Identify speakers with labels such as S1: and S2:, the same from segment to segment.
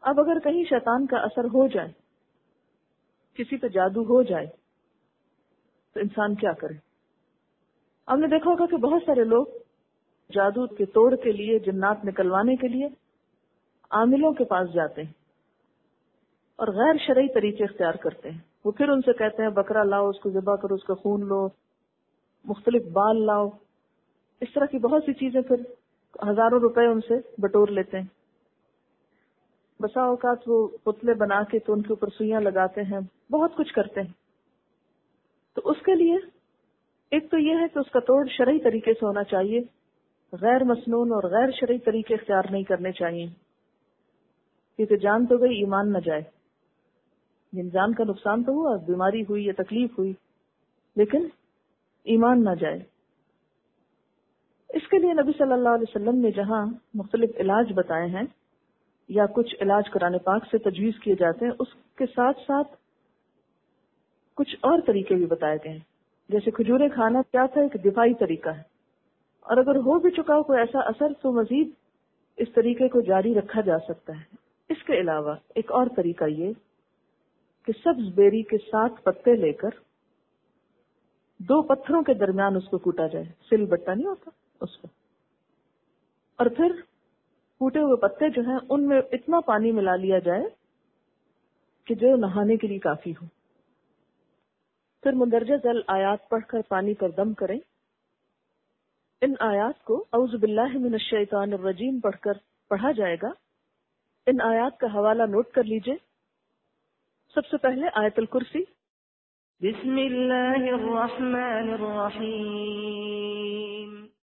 S1: اب اگر کہیں شیطان کا اثر ہو جائے، کسی پہ جادو ہو جائے، تو انسان کیا کرے؟ آپ نے دیکھا ہوگا کہ بہت سارے لوگ جادو کے توڑ کے لیے، جنات نکلوانے کے لیے عاملوں کے پاس جاتے ہیں اور غیر شرعی طریقے اختیار کرتے ہیں. وہ پھر ان سے کہتے ہیں بکرا لاؤ، اس کو ذبح کرو، اس کا خون لو، مختلف بال لاؤ، اس طرح کی بہت سی چیزیں، پھر ہزاروں روپے ان سے بٹور لیتے ہیں. بسا اوقات وہ پتلے بنا کے تو ان کے اوپر سوئیاں لگاتے ہیں، بہت کچھ کرتے ہیں. تو اس کے لیے ایک تو یہ ہے کہ اس کا توڑ شرعی طریقے سے ہونا چاہیے، غیر مسنون اور غیر شرعی طریقے اختیار نہیں کرنے چاہیے، کیونکہ جان تو گئی، ایمان نہ جائے. انسان کا نقصان تو ہوا، بیماری ہوئی یا تکلیف ہوئی، لیکن ایمان نہ جائے. اس کے لیے نبی صلی اللہ علیہ وسلم نے جہاں مختلف علاج بتائے ہیں یا کچھ علاج قرآن پاک سے تجویز کیے جاتے ہیں، اس کے ساتھ ساتھ کچھ اور طریقے بھی بتائے گئے ہیں. جیسے کھجوریں کھانا کیا تھا، ایک دفاعی طریقہ ہے، اور اگر ہو بھی چکا ہو کوئی ایسا اثر تو مزید اس طریقے کو جاری رکھا جا سکتا ہے. اس کے علاوہ ایک اور طریقہ یہ کہ سبز بیری کے 7 پتے لے کر 2 پتھروں کے درمیان اس کو کوٹا جائے، سل بٹا نہیں ہوتا اس کو، اور پھر کوٹے ہوئے پتے جو ہیں ان میں اتنا پانی ملا لیا جائے کہ جو نہانے کے لیے کافی ہو. پھر مندرجہ ذیل آیات پڑھ کر پانی پر دم کریں. ان آیات کو اعوذ باللہ من الشیطان الرجیم پڑھ کر پڑھا جائے گا. ان آیات کا حوالہ نوٹ کر لیجئے. سب سے پہلے آیت الکرسی.
S2: بسم اللہ الرحمن الرحیم.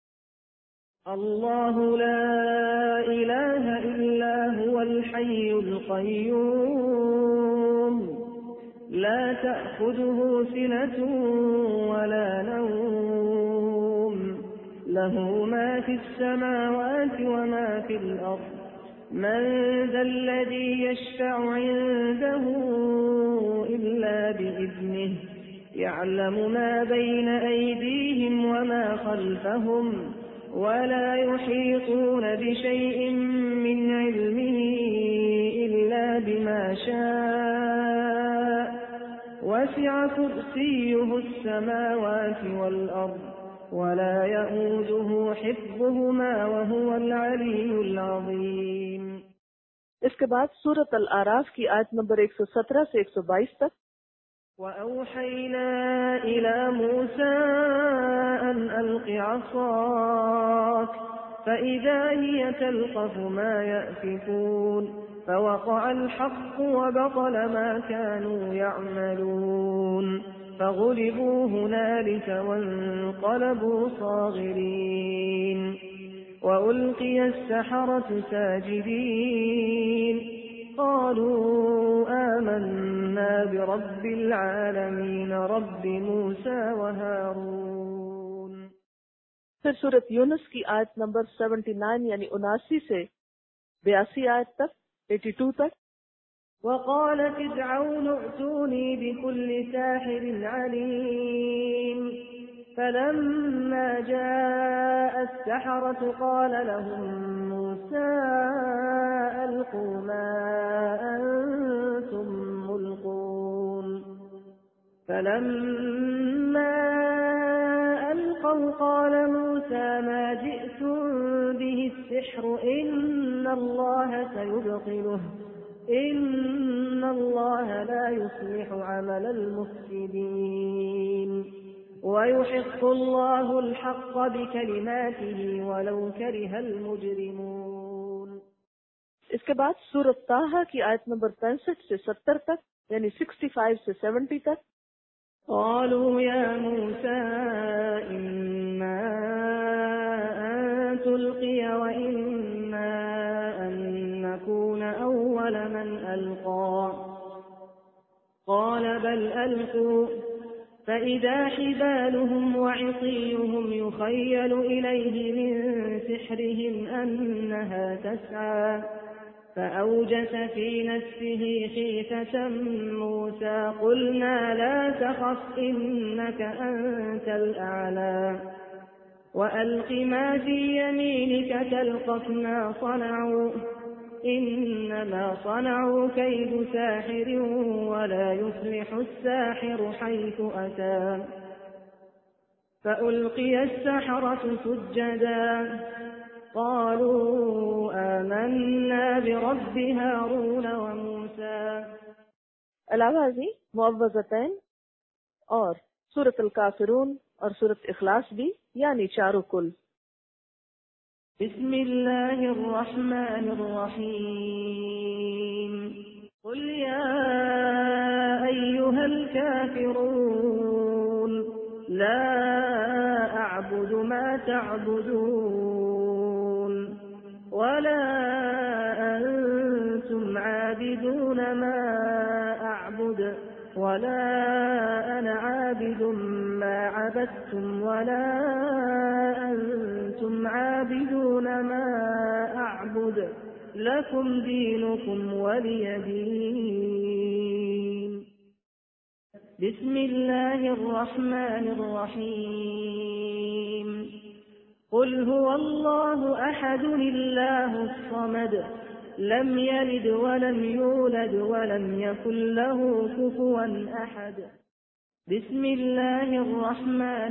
S2: اللہ لا الہ الا هو الحی القیوم لا تأخذه سنة ولا نوم له ما في السماوات وما في الأرض من ذا الذي يشفع عنده إلا بإذنه يعلم ما بين أيديهم وما خلفهم ولا يحيطون بشيء من علمه إلا بما شاء وسع كرسيه السماوات والأرض ولا يؤوده حفظهما وهو العلي العظيم.
S1: اس کے بعد سورۃ الاعراف کی آیت نمبر 117 سے 122 تک.
S2: وَأَوْحَيْنَا إِلَى مُوسَىٰ أَنْ أَلْقِ عَصَاكَ فَإِذَا هِيَ تَلْقَفُ مَا يَأْفِكُونَ فَوَقَعَ الْحَقُّ وَبَطَلَ مَا كَانُوا يَعْمَلُونَ فَغُلِبُوا هُنَالِكَ وَانقَلَبُوا صَاغِرِينَ وَأُلْقِيَ السَّحَرَةُ سَاجِدِينَ قالوا آمنا برب العالمین رب موسیٰ وہارون.
S1: پھر سورۃ یونس کی آیت نمبر 79 یعنی 79 سے 82 آیت تک 82 تک.
S2: وقال فرعون ائتوني بكل ساحر عليم فلما جاء السحرة قال لهم موسى ألقوا ما أنتم ملقون فلما ألقوا قال موسى ما جئتم به السحر إن الله سيبطله إن الله لا يصلح عمل المفسدين ويحق الله الحق بكلماته ولو كره المجرمون.
S1: اس کے بعد سورۃ طٰہٰ کی آیت نمبر 65 سے 70 تک یعنی 65 سے 70 تک.
S2: قالوا يا موسى إما أن تلقي وإما أن نكون أول من ألقى قال بل ألقوا فإذا حبالهم وعصيهم يخيل إليه من سحرهم أنها تسعى فأوجس في نفسه خيفة موسى قلنا لا تخف إنك أنت الأعلى وألق ما في يمينك تلقف ما صنعوا إنما صنعوا كيد ساحر ولا يفلح الساحر حيث أتى فألقي السحرة سجدا قالوا آمنا برب هارون وموسى.
S1: علاوہ ازیں معوذتین اور سورۃ الکافرون اور سورۃ اخلاص بھی، یعنی چاروں کل.
S2: بسم الله الرحمن الرحيم قل يا أيها الكافرون لا أعبد ما تعبدون ولا أنتم عابدون ما أعبد ولا أنا عابد ما عبدتم ولا أنتم عابدون ما أعبد لكم دينكم ولي دين. بسم الله الرحمن الرحيم قل هو الله أحد الله الصمد لم يلد ولم يولد ولم يكن له كفوا أحد. بسم الله الرحمن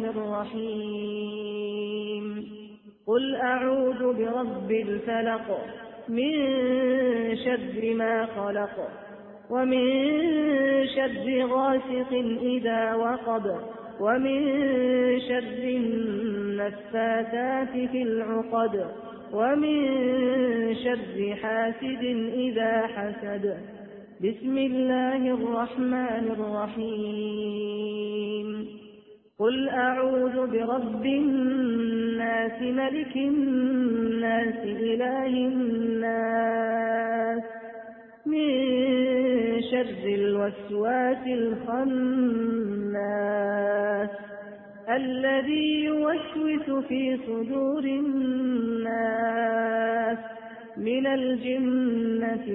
S2: الرحيم قل أعوذ برب الفلق من شر ما خلق ومن شر غاسق إذا وقب ومن شر النفاثات في العقد ومن شر حاسد إذا حسد. بسم الله الرحمن الرحيم قل أعوذ برب الناس ملك الناس إله الناس من شر الوسواس الخناس الذي يوسوس في صدور الناس من الجنة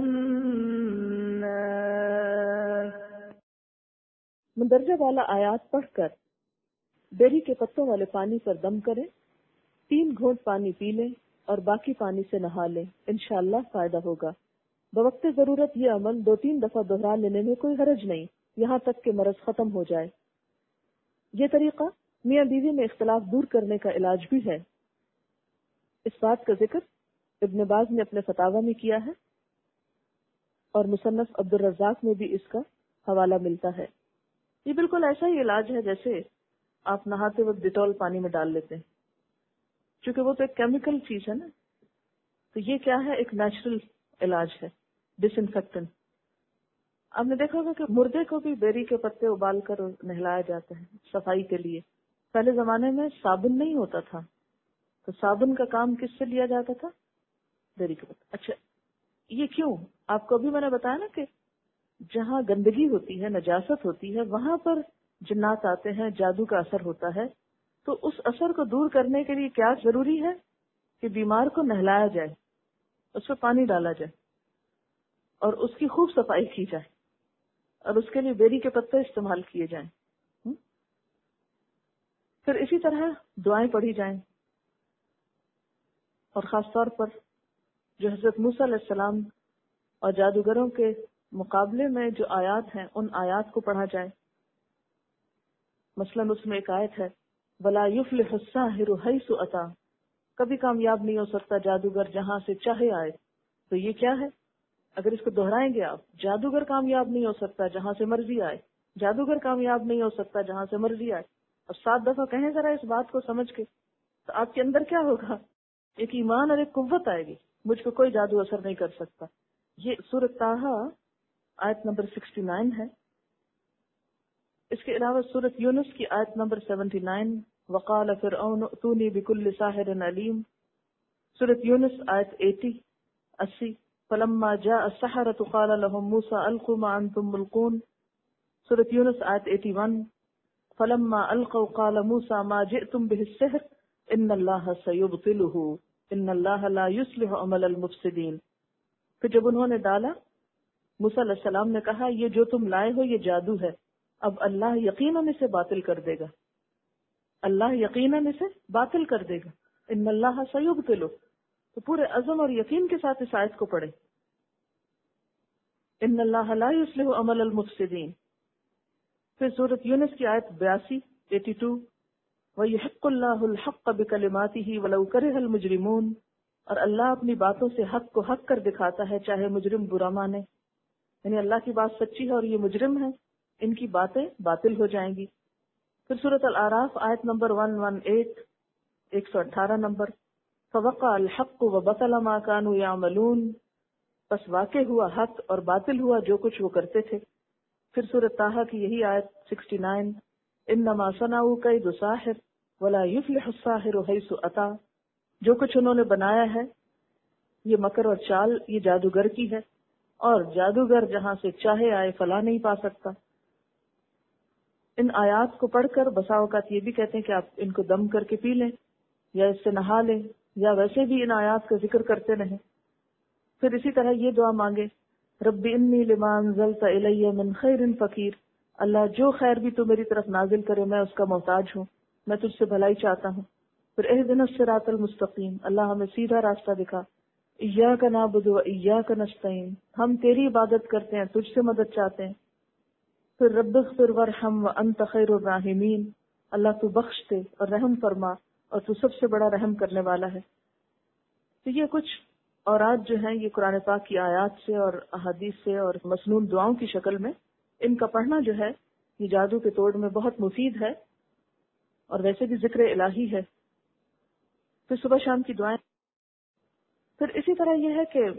S2: والناس.
S1: مندرجہ والا آیات پڑھ کر بیری کے پتوں والے پانی پر دم کریں، 3 گھونٹ پانی پی لیں اور باقی پانی سے نہا لیں، انشاءاللہ فائدہ ہوگا. بوقت ضرورت یہ عمل 2-3 دفعہ دہرا لینے میں کوئی حرج نہیں، یہاں تک کہ مرض ختم ہو جائے. یہ طریقہ میاں بیوی میں اختلاف دور کرنے کا علاج بھی ہے. اس بات کا ذکر ابن باز نے اپنے فتاوی میں کیا ہے اور مصنف عبد الرزاق میں بھی اس کا حوالہ ملتا ہے. یہ بالکل ایسا ہی علاج ہے جیسے آپ نہاتے وقت ڈیٹول پانی میں ڈال لیتے ہیں، چونکہ وہ تو ایک کیمیکل چیز ہے نا، تو یہ کیا ہے، ایک نیچرل علاج ہے، ڈس انفیکٹنٹ. آپ نے دیکھا ہوگا کہ مردے کو بھی بیری کے پتے ابال کر نہلایا جاتا ہے صفائی کے لیے. پہلے زمانے میں صابن نہیں ہوتا تھا، تو صابن کا کام کس سے لیا جاتا تھا؟ بیری کے پتے. اچھا یہ کیوں؟ آپ کو ابھی میں نے بتایا نا کہ جہاں گندگی ہوتی ہے، نجاست ہوتی ہے، وہاں پر جنات آتے ہیں، جادو کا اثر ہوتا ہے. تو اس اثر کو دور کرنے کے لیے کیا ضروری ہے کہ بیمار کو نہلایا جائے، اس پہ پانی ڈالا جائے اور اس کی خوب صفائی کی جائے، اور اس کے لیے بیری کے پتے استعمال کیے جائیں. پھر اسی طرح دعائیں پڑھی جائیں، اور خاص طور پر جو حضرت موسیٰ علیہ السلام اور جادوگروں کے مقابلے میں جو آیات ہیں ان آیات کو پڑھا جائے. مثلاً اس میں ایک آیت ہے وَلَا يُفْلِحُ السَّاحِرُ حَيْثُ أَتَى، کبھی کامیاب نہیں ہو سکتا جادوگر جہاں سے چاہے آئے. تو یہ کیا ہے؟ اگر اس کو دہرائیں گے آپ، جادوگر کامیاب نہیں ہو سکتا جہاں سے مرضی آئے، جادوگر کامیاب نہیں ہو سکتا جہاں سے مرضی آئے. اب 7 دفعہ کہیں ذرا اس بات کو سمجھ کے، تو آپ کے اندر کیا ہوگا؟ ایک ایمان اور ایک قوت آئے گی، مجھ کو کوئی جادو اثر نہیں کر سکتا. یہ سورۃ طٰہٰ آیت نمبر 69 ہے. اس کے علاوہ سورۃ یونس کی آیت نمبر 79 وقال فرعون ائتونی بکل ساحر علیم. سورۃ یونس آیت 80 فلما جاء السحرة قال لهم موسى القوا ما انتم ملقون. سورۃ یونس آیت 81 فلما القوا قال موسى ما جئتم به السحر ان اللہ سيبطله ان اللہ لا يصلح عمل المفسدين. پھر جب انہوں نے ڈالا، موسیٰ علیہ السلام نے کہا یہ جو تم لائے ہو یہ جادو ہے، اب اللہ یقیناً اسے باطل کر دے گا، اللہ یقیناً اسے باطل کر دے گا. ان اللہ سیبطلہ، تو پورے عزم اور یقین کے ساتھ اس آیت کو پڑھیں. ان اللہ لا یصلح عمل المفسدین. پھر سورۃ یونس کی آیت 82 وَيُحِقُّ اللَّهُ الْحَقَّ بِكَلِمَاتِهِ وَلَوْ كَرِهَ الْمُجْرِمُونَ. اور اللہ اپنی باتوں سے حق کو حق کر دکھاتا ہے چاہے مجرم برا مانے. یعنی اللہ کی بات سچی ہے اور یہ مجرم ہے، ان کی باتیں باطل ہو جائیں گی. پھر سورۃ الاعراف آیت نمبر 118 118 نمبر فَوَقَعَ الْحَقُّ وَبَطَلَ مَا كَانُوا يَعْمَلُونَ. بس واقع ہوا حق اور باطل ہوا جو کچھ وہ کرتے تھے. پھر سورۃ طٰہٰ کی یہی آیت 69 انما صنعوا کید ساحر ولا یفلح الساحر حیث اتی. جو کچھ انہوں نے بنایا ہے یہ مکر اور چال یہ جادوگر کی ہے، اور جادوگر جہاں سے چاہے آئے فلاح نہیں پا سکتا. ان آیات کو پڑھ کر بسا اوقات یہ بھی کہتے ہیں کہ آپ ان کو دم کر کے پی لیں یا اس سے نہا لیں، یا ویسے بھی ان آیات کا ذکر کرتے رہیں. پھر اسی طرح یہ دعا مانگے رب انی لما انزلت الی من خیر فقیر. اللہ جو خیر بھی تو میری طرف نازل کرے میں اس کا محتاج ہوں، میں تجھ سے بھلائی چاہتا ہوں. پھر اہدنا الصراط المستقیم. اللہ ہمیں سیدھا راستہ دکھا. ایاک نعبد و ایاک نستعین. ہم تیری عبادت کرتے ہیں، تجھ سے مدد چاہتے ہیں. پھر رب اغفر وارحم وانت خیر الراحمین. اللہ تو بخش دے اور رحم فرما اور تو سب سے بڑا رحم کرنے والا ہے. تو یہ کچھ اورات جو ہیں یہ قرآن پاک کی آیات سے اور احادیث سے اور مسنون دعاؤں کی شکل میں، ان کا پڑھنا جو ہے یہ جادو کے توڑ میں بہت مفید ہے اور ویسے بھی ذکر الہی ہے. پھر صبح شام کی دعائیں. پھر اسی طرح یہ ہے کہ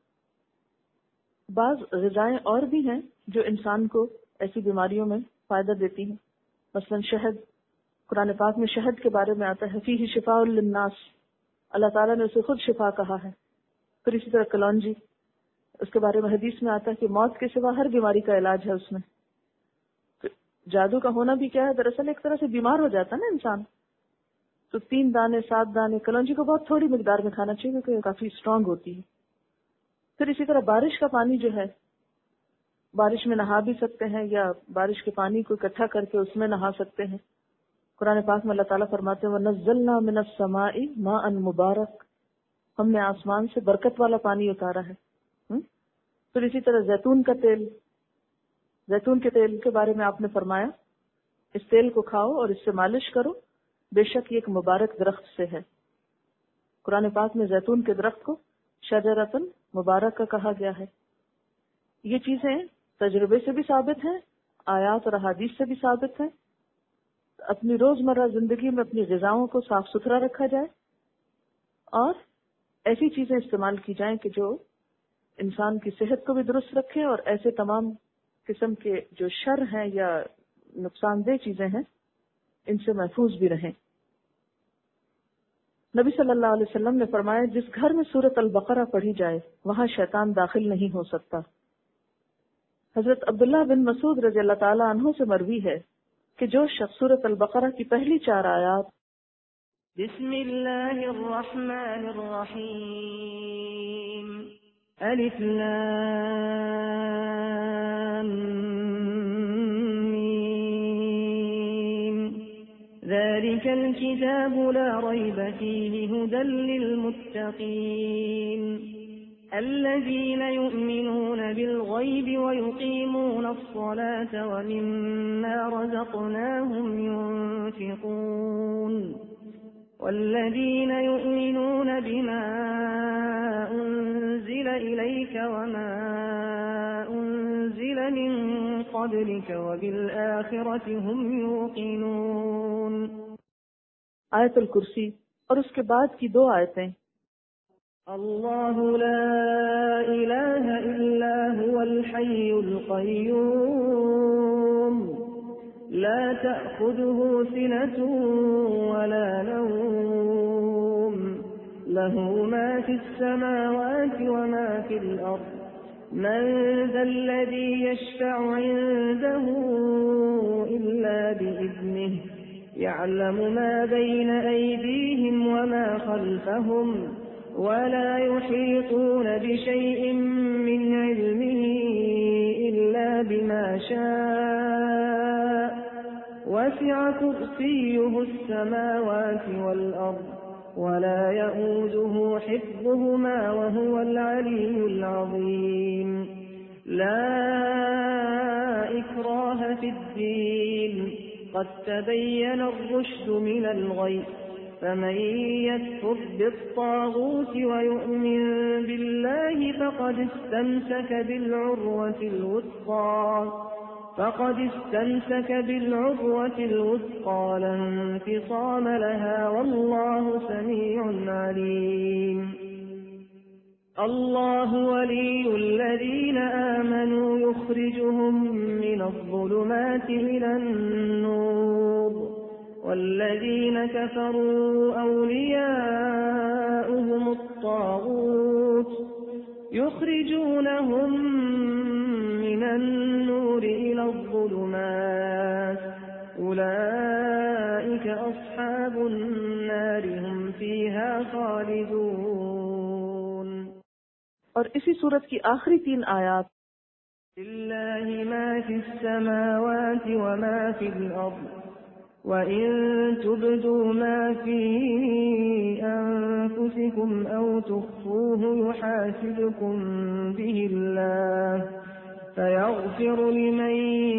S1: بعض غذائیں اور بھی ہیں جو انسان کو ایسی بیماریوں میں فائدہ دیتی ہیں. مثلا شہد، قرآن پاک میں شہد کے بارے میں آتا ہے فیہ شفاء للناس. اللہ تعالیٰ نے اسے خود شفا کہا ہے. پھر اسی طرح کلونجی، اس کے بارے میں حدیث میں آتا ہے کہ موت کے سوا ہر بیماری کا علاج ہے اس میں. جادو کا ہونا بھی کیا ہے، دراصل ایک طرح سے بیمار ہو جاتا ہے نا انسان، تو 3 دانے 7 دانے کلونجی کو بہت تھوڑی مقدار میں کھانا چاہیے کیونکہ کافی اسٹرانگ ہوتی ہے. پھر اسی طرح بارش کا پانی جو ہے، بارش میں نہا بھی سکتے ہیں یا بارش کے پانی کو اکٹھا کر کے اس میں نہا سکتے ہیں. قرآن پاک میں اللہ تعالیٰ فرماتے ہیں وَنَزَّلْنَا مِنَ السَّمَاءِ مَاءً مُبَارَكًا. ہم نے آسمان سے برکت والا پانی اتارا ہے. پھر اسی طرح زیتون کا تیل، زیتون کے تیل کے بارے میں آپ نے فرمایا اس تیل کو کھاؤ اور اس سے مالش کرو، بے شک یہ ایک مبارک درخت سے ہے. قرآن پاک میں زیتون کے درخت کو شجرۃ مبارک کا کہا گیا ہے. یہ چیزیں تجربے سے بھی ثابت ہیں، آیات اور احادیث سے بھی ثابت ہیں. اپنی روزمرہ زندگی میں اپنی غذاؤں کو صاف ستھرا رکھا جائے اور ایسی چیزیں استعمال کی جائیں کہ جو انسان کی صحت کو بھی درست رکھے اور ایسے تمام قسم کے جو شر ہیں یا نقصان دہ چیزیں ہیں ان سے محفوظ بھی رہیں. نبی صلی اللہ علیہ وسلم نے فرمایا جس گھر میں سورۃ البقرہ پڑھی جائے وہاں شیطان داخل نہیں ہو سکتا. حضرت عبداللہ بن مسعود رضی اللہ تعالی عنہ سے مروی ہے کہ جو شخص سورۃ البقرہ کی پہلی 4 آیات
S2: بسم اللہ الرحمن الرحیم الف لام میم ذلك الكتاب لا ريب فيه هدى للمتقين الذين يؤمنون بالغيب ويقيمون الصلاة ومما رزقناهم ينفقون والذين يؤمنون بما أنزل إليك وما أنزل من قبلك وبالآخرة هم يوقنون.
S1: آیت الکرسی اور اس کے بعد کی 2 آیتیں
S2: اللہ لا الہ الا هو الحی القیوم لا تأخذه سنة ولا نوم له ما في السماوات وما في الأرض من ذا الذي يشفع عنده إلا بإذنه يعلم ما بين أيديهم وما خلفهم ولا يحيطون بشيء من علمه إلا بما شاء وسع كرسيه السماوات والأرض ولا يؤوده حفظهما وهو العلي العظيم لا إكراه في الدين قد تبين الرشد من الغي فمن يكفر بالطاغوت ويؤمن بالله فقد استمسك بالعروة الوثقى لا انفصام لها والله سميع عليم الله ولي الذين آمنوا يخرجهم من الظلمات إلى النور والذين كفروا أولياؤهم الطاغوت يخرجونهم من النور إلى الظلمات أولئك أصحاب النار هم فيها خالدون.
S1: اور اسی صورت کی آخری 3 آیات
S2: لله ما في السماوات وما في الأرض وَإِن تُبْدُوا مَا فِي أَنفُسِكُمْ أَوْ تُخْفُوهُ يُحَاسِبْكُم بِهِ اللَّهُ فَيَغْفِرُ لِمَن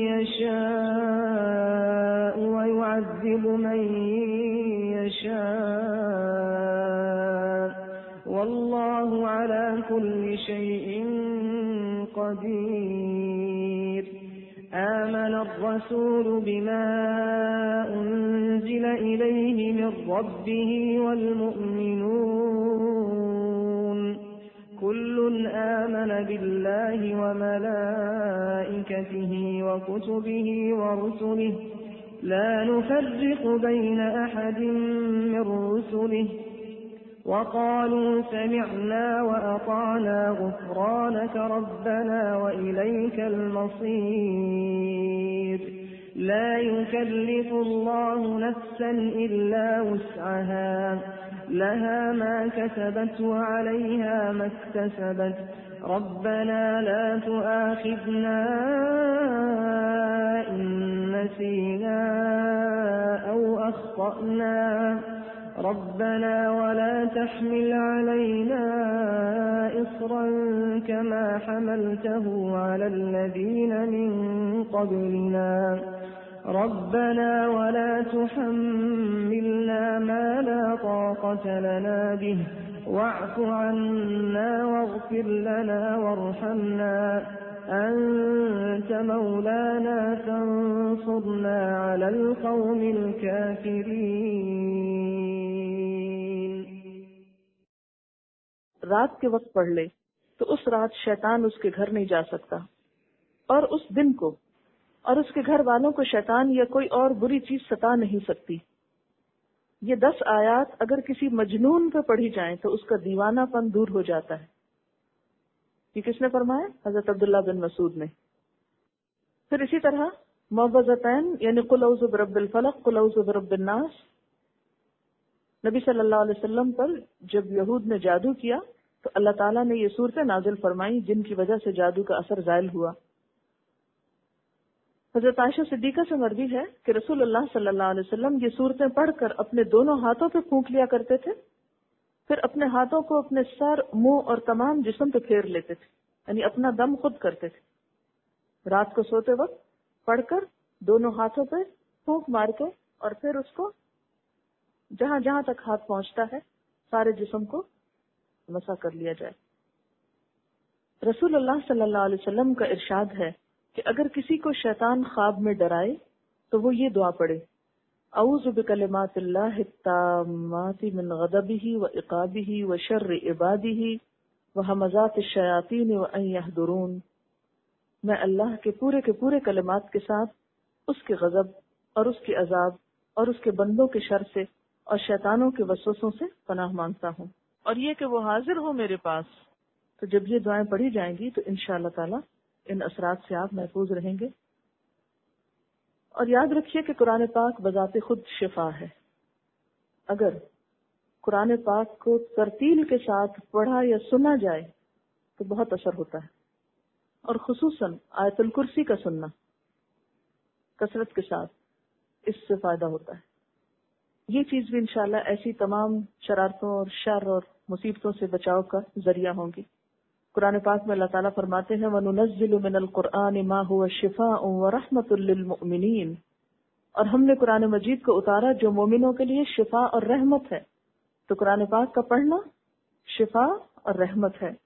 S2: يَشَاءُ وَيُعَذِّبُ مَن يَشَاءُ وَاللَّهُ عَلَى كُلِّ شَيْءٍ قَدِيرٌ. آمن الرسول بما أنزل إليه من ربه والمؤمنون كل آمن بالله وملائكته وكتبه ورسله لا نفرق بين أحد من رسله وقالوا سمعنا وأطعنا غفرانك ربنا وإليك المصير. لا يكلف الله نفسا إلا وسعها لها ما كسبت وعليها ما اكتسبت ربنا لا تؤاخذنا إن نسينا أو أخطأنا ربنا ولا تحمل علينا إصرا كما حملته على الذين من قبلنا ربنا ولا تحملنا ما لا طاقة لنا به واعف عنا واغفر لنا وارحمنا أنت مولانا فانصرنا على القوم الكافرين.
S1: رات کے وقت پڑھ لے تو اس رات شیطان اس کے گھر نہیں جا سکتا، اور اس دن کو اور اس کے گھر والوں کو شیطان یا کوئی اور بری چیز ستا نہیں سکتی. یہ 10 آیات اگر کسی مجنون پہ پڑھی جائیں تو اس کا دیوانہ پن دور ہو جاتا ہے. یہ کس نے فرمایا؟ حضرت عبداللہ بن مسعود نے. پھر اسی طرح معوذتین یعنی قل اعوذ برب الفلق قل اعوذ برب الناس، نبی صلی اللہ علیہ وسلم پر جب یہود نے جادو کیا تو اللہ تعالیٰ نے یہ صورتیں نازل فرمائی جن کی وجہ سے جادو کا اثر زائل ہوا. حضرت عائشہ صدیقہ سے مروی ہے کہ رسول اللہ صلی اللہ علیہ وسلم یہ صورتیں پڑھ کر اپنے دونوں ہاتھوں پہ پھونک لیا کرتے تھے، پھر اپنے ہاتھوں کو اپنے سر، منہ اور تمام جسم پہ پھیر لیتے تھے، یعنی اپنا دم خود کرتے تھے. رات کو سوتے وقت پڑھ کر دونوں ہاتھوں پہ پھونک مار کے اور پھر اس کو جہاں جہاں تک ہاتھ پہنچتا ہے سارے جسم کو مسح کر لیا جائے. رسول اللہ صلی اللہ علیہ وسلم کا ارشاد ہے کہ اگر کسی کو شیطان خواب میں ڈرائے تو وہ یہ دعا پڑھے: اعوذ بکلمات اللہ التامات من غضبہ وعقابہ وشر عبادہ وہمزات الشیاطین وان یحضرون. میں اللہ کے پورے کلمات کے ساتھ اس کے غضب اور اس کے عذاب اور اس کے بندوں کے شر سے اور شیطانوں کے وسوسوں سے پناہ مانگتا ہوں، اور یہ کہ وہ حاضر ہو میرے پاس. تو جب یہ دعائیں پڑھی جائیں گی تو انشاءاللہ تعالی ان اثرات سے آپ محفوظ رہیں گے. اور یاد رکھیے کہ قرآن پاک بذات خود شفا ہے. اگر قرآن پاک کو ترتیل کے ساتھ پڑھا یا سنا جائے تو بہت اثر ہوتا ہے، اور خصوصاً آیت الکرسی کا سننا کثرت کے ساتھ، اس سے فائدہ ہوتا ہے. یہ چیز بھی انشاءاللہ ایسی تمام شرارتوں اور شر اور مصیبتوں سے بچاؤ کا ذریعہ ہوں گی۔ قرآن پاک میں اللہ تعالیٰ فرماتے ہیں وَنُنَزِّلُ مِنَ الْقُرْآنِ مَا هُوَ شِفَاءٌ وَرَحْمَةٌ لِّلْمُؤْمِنِينَ، اور ہم نے قرآن مجید کو اتارا جو مومنوں کے لیے شفا اور رحمت ہے۔ تو قرآن پاک کا پڑھنا شفا اور رحمت ہے۔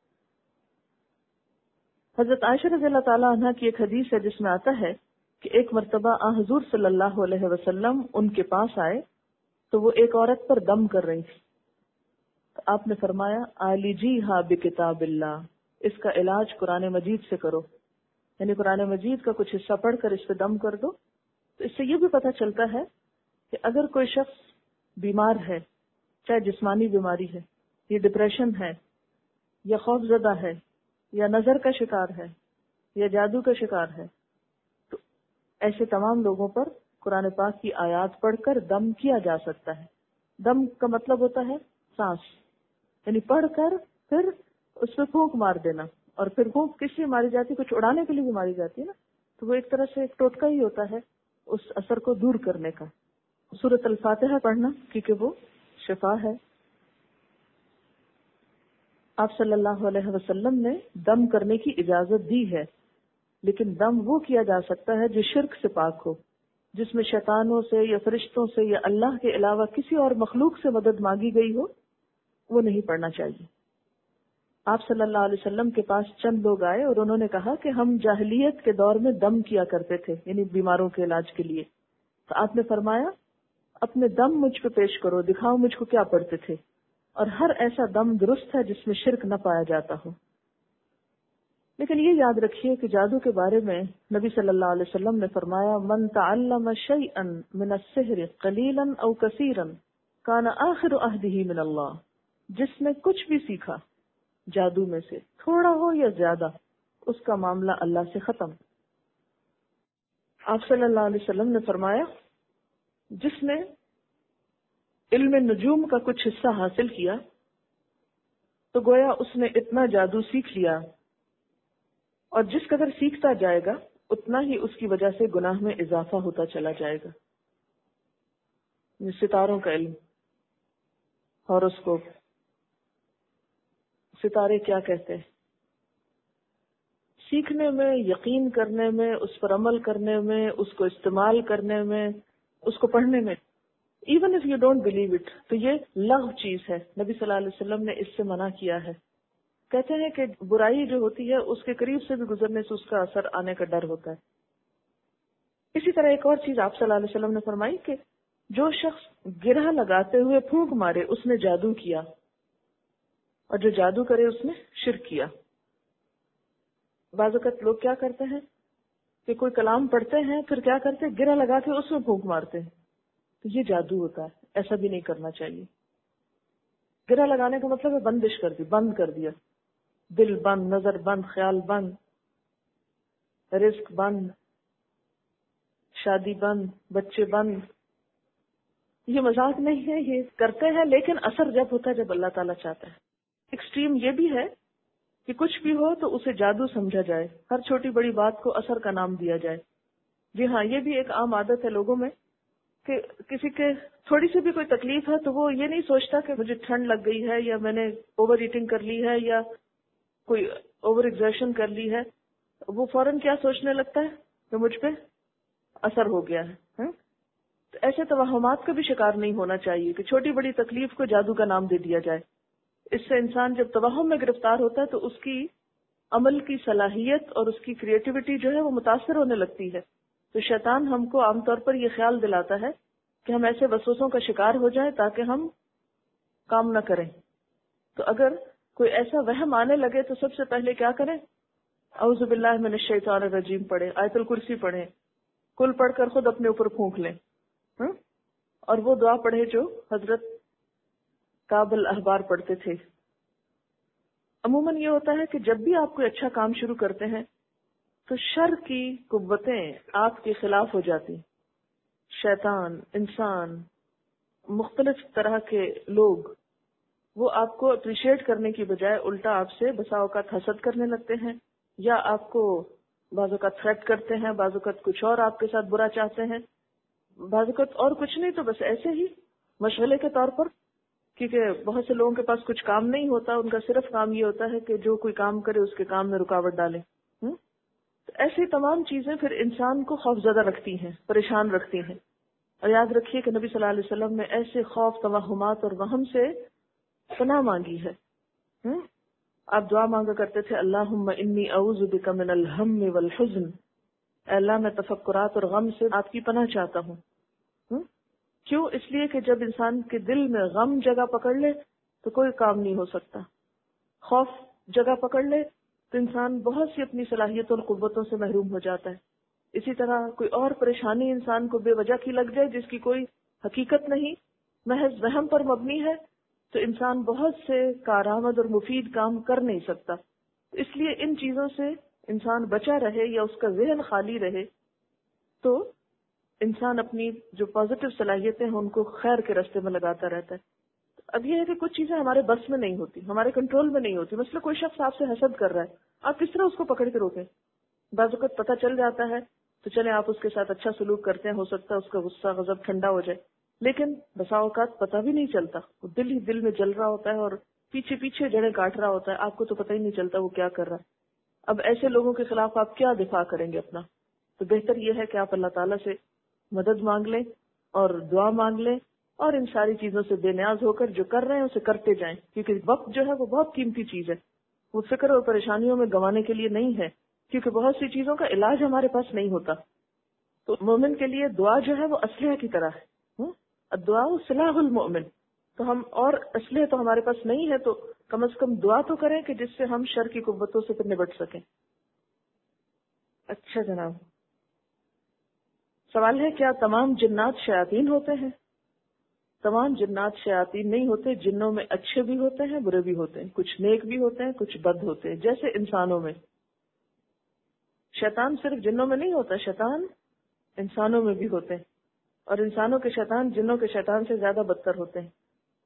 S1: حضرت عائشہ رضی اللہ تعالیٰ عنہ کی ایک حدیث ہے جس میں آتا ہے کہ ایک مرتبہ حضور صلی اللہ علیہ وسلم ان کے پاس آئے تو وہ ایک عورت پر دم کر رہی تھی، تو آپ نے فرمایا عالجیہا بکتاب اللہ، اس کا علاج قرآن مجید سے کرو، یعنی قرآن مجید کا کچھ حصہ پڑھ کر اس پہ دم کر دو۔ تو اس سے یہ بھی پتہ چلتا ہے کہ اگر کوئی شخص بیمار ہے، چاہے جسمانی بیماری ہے، یہ ڈپریشن ہے، یا خوف زدہ ہے، یا نظر کا شکار ہے، یا جادو کا شکار ہے، تو ایسے تمام لوگوں پر قرآن پاک کی آیات پڑھ کر دم کیا جا سکتا ہے۔ دم کا مطلب ہوتا ہے سانس، یعنی پڑھ کر پھر اس پہ پھونک مار دینا، اور پھر پھونک کس لیے ماری جاتی ہے؟ کچھ اڑانے کے لیے بھی ماری جاتی ہے نا، تو وہ ایک طرح سے ایک ٹوٹکا ہی ہوتا ہے اس اثر کو دور کرنے کا۔ سورۃ الفاتحہ پڑھنا کیونکہ وہ شفا ہے۔ آپ صلی اللہ علیہ وسلم نے دم کرنے کی اجازت دی ہے، لیکن دم وہ کیا جا سکتا ہے جو شرک سے پاک ہو، جس میں شیطانوں سے یا فرشتوں سے یا اللہ کے علاوہ کسی اور مخلوق سے مدد مانگی گئی ہو، وہ نہیں پڑھنا چاہیے۔ آپ صلی اللہ علیہ وسلم کے پاس چند لوگ آئے اور انہوں نے کہا کہ ہم جاہلیت کے دور میں دم کیا کرتے تھے، یعنی بیماروں کے علاج کے لیے۔ تو آپ نے فرمایا اپنے دم مجھ پہ پیش کرو، دکھاؤ مجھ کو کیا پڑھتے تھے، اور ہر ایسا دم درست ہے جس میں شرک نہ پایا جاتا ہو۔ لیکن یہ یاد رکھیے کہ جادو کے بارے میں نبی صلی اللہ علیہ وسلم نے فرمایا من تعلم شیئا من السحر قلیلا او کثیرا کان آخر عہدہ من اللہ، جس نے کچھ بھی سیکھا جادو میں سے، تھوڑا ہو یا زیادہ، اس کا معاملہ اللہ سے ختم۔ آپ صلی اللہ علیہ وسلم نے فرمایا جس نے علم نجوم کا کچھ حصہ حاصل کیا تو گویا اس نے اتنا جادو سیکھ لیا، اور جس قدر سیکھتا جائے گا اتنا ہی اس کی وجہ سے گناہ میں اضافہ ہوتا چلا جائے گا۔ ستاروں کا علم، ہاروسکوپ، ستارے کیا کہتے ہیں، سیکھنے میں، یقین کرنے میں، اس پر عمل کرنے میں، اس کو استعمال کرنے میں، اس کو پڑھنے میں، even if you don't believe it, تو یہ لغو چیز ہے۔ نبی صلی اللہ علیہ وسلم نے اس سے منع کیا ہے۔ کہتے ہیں کہ برائی جو ہوتی ہے اس کے قریب سے بھی گزرنے سے اس کا اثر آنے کا ڈر ہوتا ہے۔ اسی طرح ایک اور چیز آپ صلی اللہ علیہ وسلم نے فرمائی کہ جو شخص گرہ لگاتے ہوئے پھونک مارے اس نے جادو کیا، اور جو جادو کرے اس نے شرک کیا۔ بعض اوقات لوگ کیا کرتے ہیں کہ کوئی کلام پڑھتے ہیں پھر کیا کرتے ہیں، گرہ لگا کے اس میں پھونک مارتے ہیں، تو یہ جادو ہوتا ہے، ایسا بھی نہیں کرنا چاہیے۔ گرہ لگانے کا مطلب ہے بندش کر دی، بند کر دیا، دل بند، نظر بند، خیال بند، رزق بند، شادی بند، بچے بند۔ یہ مذاق نہیں ہے، یہ کرتے ہیں، لیکن اثر جب ہوتا ہے جب اللہ تعالیٰ چاہتا ہے۔ ایکسٹریم یہ بھی ہے کہ کچھ بھی ہو تو اسے جادو سمجھا جائے، ہر چھوٹی بڑی بات کو اثر کا نام دیا جائے۔ جی ہاں، یہ بھی ایک عام عادت ہے لوگوں میں کہ کسی کے تھوڑی سی بھی کوئی تکلیف ہے تو وہ یہ نہیں سوچتا کہ مجھے ٹھنڈ لگ گئی ہے یا میں نے اوور ایٹنگ کر لی ہے یا کوئی اوور ایگزرشن کر لی ہے، وہ فوراً کیا سوچنے لگتا ہے کہ مجھ پہ اثر ہو گیا ہے۔ تو ایسے توہمات کا بھی شکار نہیں ہونا چاہیے کہ چھوٹی بڑی تکلیف کو جادو کا نام دے دیا جائے۔ اس سے انسان جب توہم میں گرفتار ہوتا ہے تو اس کی عمل کی صلاحیت اور اس کی کریٹیوٹی جو ہے وہ متاثر ہونے لگتی ہے۔ تو شیطان ہم کو عام طور پر یہ خیال دلاتا ہے کہ ہم ایسے وسوسوں کا شکار ہو جائیں تاکہ ہم کام نہ کریں۔ تو اگر کوئی ایسا وہم آنے لگے تو سب سے پہلے کیا کریں؟ اعوذ باللہ من الشیطان الرجیم پڑھیں، آیت الکرسی پڑھیں، کل پڑھ کر خود اپنے اوپر پھونک لیں، اور وہ دعا پڑھے جو حضرت کعب الاحبار پڑھتے تھے۔ عموماً یہ ہوتا ہے کہ جب بھی آپ کوئی اچھا کام شروع کرتے ہیں تو شر کی قوتیں آپ کے خلاف ہو جاتی، شیطان، انسان، مختلف طرح کے لوگ، وہ آپ کو اپریشیٹ کرنے کی بجائے الٹا آپ سے بسا اوقات حسد کرنے لگتے ہیں، یا آپ کو بعض اوقات تھریٹ کرتے ہیں، بعض اوقات کچھ اور آپ کے ساتھ برا چاہتے ہیں۔ بعض اوقات اور کچھ نہیں تو بس ایسے ہی مشغلے کے طور پر، کیونکہ بہت سے لوگوں کے پاس کچھ کام نہیں ہوتا، ان کا صرف کام یہ ہوتا ہے کہ جو کوئی کام کرے اس کے کام میں رکاوٹ ڈالے. تو ایسی تمام چیزیں پھر انسان کو خوف زدہ رکھتی ہیں، پریشان رکھتی ہیں. اور یاد رکھیے کہ نبی صلی اللہ علیہ وسلم نے ایسے خوف، توہمات اور وہم سے پناہ مانگی ہے. آپ دعا مانگا کرتے تھے اللہم انی اعوذ بک من الہم والحزن، اے اللہ میں تفکرات اور غم سے آپ کی پناہ چاہتا ہوں. کیوں؟ اس لیے کہ جب انسان کے دل میں غم جگہ پکڑ لے تو کوئی کام نہیں ہو سکتا. خوف جگہ پکڑ لے تو انسان بہت سی اپنی صلاحیتوں اور قوتوں سے محروم ہو جاتا ہے. اسی طرح کوئی اور پریشانی انسان کو بے وجہ کی لگ جائے جس کی کوئی حقیقت نہیں، محض وہم پر مبنی ہے، تو انسان بہت سے کارآمد اور مفید کام کر نہیں سکتا. اس لیے ان چیزوں سے انسان بچا رہے یا اس کا ذہن خالی رہے تو انسان اپنی جو پازیٹیو صلاحیتیں ہیں ان کو خیر کے راستے میں لگاتا رہتا ہے. اب یہ ہے کہ کچھ چیزیں ہمارے بس میں نہیں ہوتی، ہمارے کنٹرول میں نہیں ہوتی. مثلا کوئی شخص آپ سے حسد کر رہا ہے، آپ کس طرح اس کو پکڑ کے روکیں؟ بعض اوقات پتہ چل جاتا ہے تو چلے آپ اس کے ساتھ اچھا سلوک کرتے ہیں، ہو سکتا ہے اس کا غصہ غضب ٹھنڈا ہو جائے. لیکن بسا اوقات پتہ بھی نہیں چلتا، وہ دل ہی دل میں جل رہا ہوتا ہے اور پیچھے پیچھے جڑیں کاٹ رہا ہوتا ہے، آپ کو تو پتہ ہی نہیں چلتا وہ کیا کر رہا ہے. اب ایسے لوگوں کے خلاف آپ کیا دفاع کریں گے اپنا؟ تو بہتر یہ ہے کہ آپ اللہ تعالیٰ سے مدد مانگ لیں اور دعا مانگ لیں اور ان ساری چیزوں سے بے نیاز ہو کر جو کر رہے ہیں اسے کرتے جائیں، کیونکہ وقت جو ہے وہ بہت قیمتی چیز ہے. وہ فکر اور پریشانیوں میں گنوانے کے لیے نہیں ہے، کیونکہ بہت سی چیزوں کا علاج ہمارے پاس نہیں ہوتا. تو مومن کے لیے دعا جو ہے وہ اسلحہ کی طرح ہے. دعا سلاح المؤمن. تو ہم اور اسلحہ تو ہمارے پاس نہیں ہے تو کم از کم دعا تو کریں کہ جس سے ہم شر کی قوتوں سے پھر نبٹ سکیں. اچھا جناب، سوال ہے کیا تمام جنات شیاطین ہوتے ہیں؟ تمام جنات شیاطین نہیں ہوتے. جنوں میں اچھے بھی ہوتے ہیں، برے بھی ہوتے ہیں، کچھ نیک بھی ہوتے ہیں، کچھ بد ہوتے ہیں. جیسے انسانوں میں شیطان صرف جنوں میں نہیں ہوتا، شیطان انسانوں میں بھی ہوتے ہیں، اور انسانوں کے شیطان جنوں کے شیطان سے زیادہ بدتر ہوتے ہیں.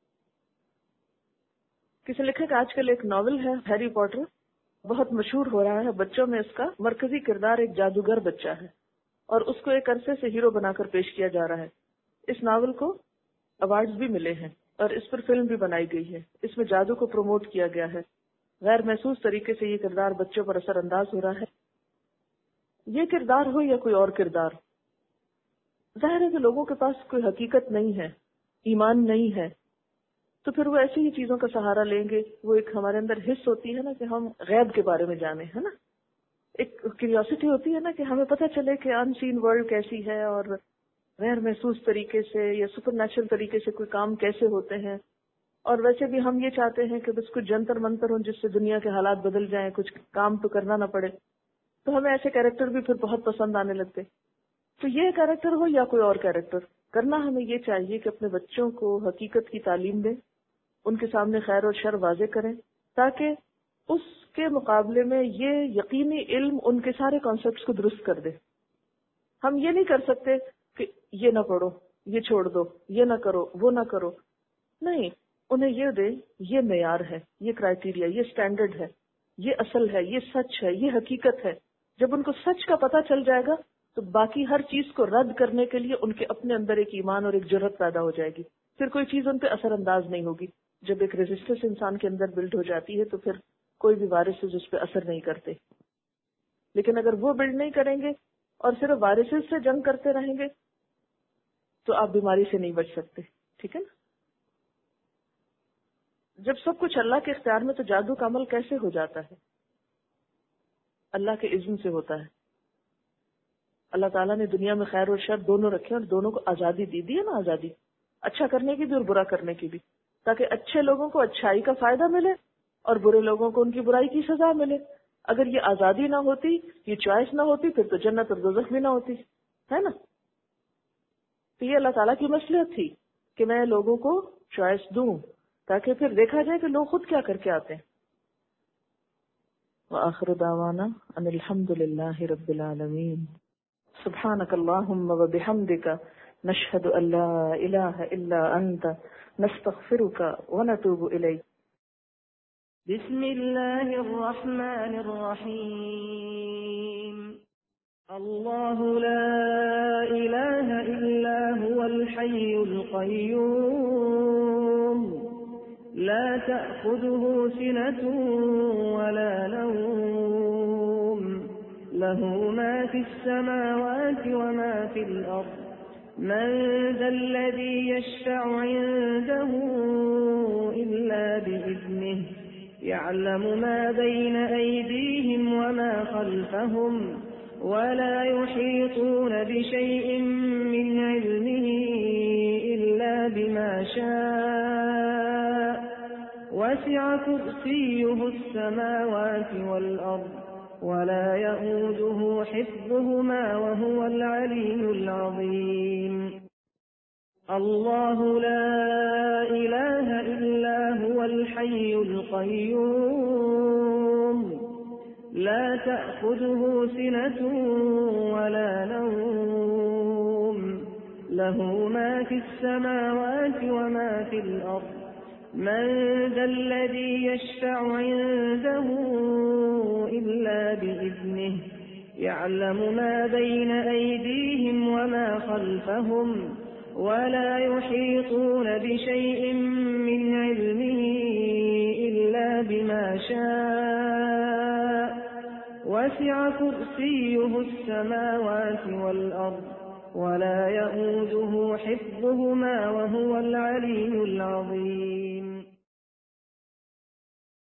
S1: کسی لکھا کہ آج کل ایک ناول ہے ہیری پوٹر، بہت مشہور ہو رہا ہے. بچوں میں اس کا مرکزی کردار ایک جادوگر بچہ ہے اور اس کو ایک عرصے سے ہیرو بنا کر پیش کیا جا رہا ہے. اس ناول کو ایوارڈز بھی ملے ہیں اور اس پر فلم بھی بنائی گئی ہے. اس میں جادو کو پروموٹ کیا گیا ہے. غیر محسوس طریقے سے یہ کردار بچوں پر اثر انداز ہو رہا ہے. یہ کردار ہو یا کوئی اور کردار، ظاہر ہے کہ لوگوں کے پاس کوئی حقیقت نہیں ہے، ایمان نہیں ہے، تو پھر وہ ایسی ہی چیزوں کا سہارا لیں گے. وہ ایک ہمارے اندر حص ہوتی ہے نا کہ ہم غیب کے بارے میں جانیں، ہے نا، ایک کیوریوسٹی ہوتی ہے نا کہ ہمیں پتہ چلے کہ ان سین ورلڈ کیسی ہے اور غیر محسوس طریقے سے یا سپر نیچرل طریقے سے کوئی کام کیسے ہوتے ہیں. اور ویسے بھی ہم یہ چاہتے ہیں کہ بس کچھ جنتر منتر ہوں جس سے دنیا کے حالات بدل جائیں، کچھ کام تو کرنا نہ پڑے. تو ہمیں ایسے کیریکٹر بھی پھر بہت پسند آنے لگتے. تو یہ کیریکٹر ہو یا کوئی اور کیریکٹر، کرنا ہمیں یہ چاہیے کہ اپنے بچوں کو حقیقت کی تعلیم دیں، ان کے سامنے خیر اور شر واضح کریں، تاکہ اس کے مقابلے میں یہ یقینی علم ان کے سارے کانسیپٹس کو درست کر دے. ہم یہ نہیں کر سکتے کہ یہ نہ پڑھو، یہ چھوڑ دو، یہ نہ کرو، وہ نہ کرو. نہیں، انہیں یہ دے، یہ معیار ہے، یہ کرائیٹیریا، یہ سٹینڈرڈ ہے، یہ اصل ہے، یہ سچ ہے، یہ حقیقت ہے. جب ان کو سچ کا پتہ چل جائے گا تو باقی ہر چیز کو رد کرنے کے لیے ان کے اپنے اندر ایک ایمان اور ایک جرأت پیدا ہو جائے گی. پھر کوئی چیز ان پہ اثر انداز نہیں ہوگی. جب ایک ریزسٹنس انسان کے اندر بلڈ ہو جاتی ہے تو پھر کوئی بھی وائرسز اس پہ اثر نہیں کرتے. لیکن اگر وہ بلڈ نہیں کریں گے اور صرف وائرسز سے جنگ کرتے رہیں گے تو آپ بیماری سے نہیں بچ سکتے. ٹھیک ہے نا؟ جب سب کچھ اللہ کے اختیار میں تو جادو کا عمل کیسے ہو جاتا ہے؟ اللہ کے اذن سے ہوتا ہے. اللہ تعالیٰ نے دنیا میں خیر اور شر دونوں رکھے اور دونوں کو آزادی دی ہے نا، آزادی اچھا کرنے کی بھی اور برا کرنے کی بھی، تاکہ اچھے لوگوں کو اچھائی کا فائدہ ملے اور برے لوگوں کو ان کی برائی کی سزا ملے. اگر یہ آزادی نہ ہوتی، یہ چوائس نہ ہوتی، پھر تو جنت اور دوزخ بھی نہ ہوتی، ہے نا. تو یہ اللہ تعالیٰ کی مصلحت تھی کہ میں لوگوں کو چوائس دوں تاکہ پھر دیکھا جائے کہ لوگ خود کیا کر کے آتے ہیں. وآخر دعوانا ان الحمد للہ رب العالمین. سبحانك اللهم وبحمدك نشهد ان لا اله الا انت نستغفرك ونتوب اليك.
S2: بسم الله الرحمن الرحيم. الله لا إله إلا الحي القيوم لا تأخذه سنة ولا نوم له ما في السماوات وما في الأرض من ذا الذي يشفع عنده إلا بإذنه يعلم ما بين أيديهم وما خلفهم ولا يحيطون بشيء من علمه إلا بما شاء وسع كرسيه السماوات والأرض ولا يئوده حفظهما وهو العلي العظيم الله لا إله إلا هو الحي القيوم لا تأخذه سنة ولا نوم له ما في السماوات وما في الأرض من ذا الذي يشفع عنده إلا بإذنه يعلم ما بين أيديهم وما خلفهم ولا يحيطون بشيء من علمه إلا بما شاء وسع كرسيه السماوات والأرض ولا يئوده حفظهما وهو العلي العظيم